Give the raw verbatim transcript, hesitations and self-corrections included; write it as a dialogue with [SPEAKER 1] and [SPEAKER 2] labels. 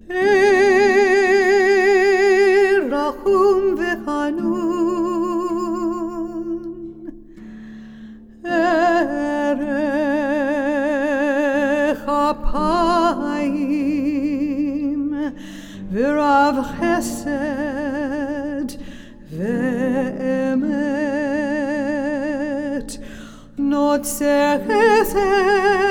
[SPEAKER 1] רחום וחנון, ערך אפיים ורב חסד ואמת, נוצר חסד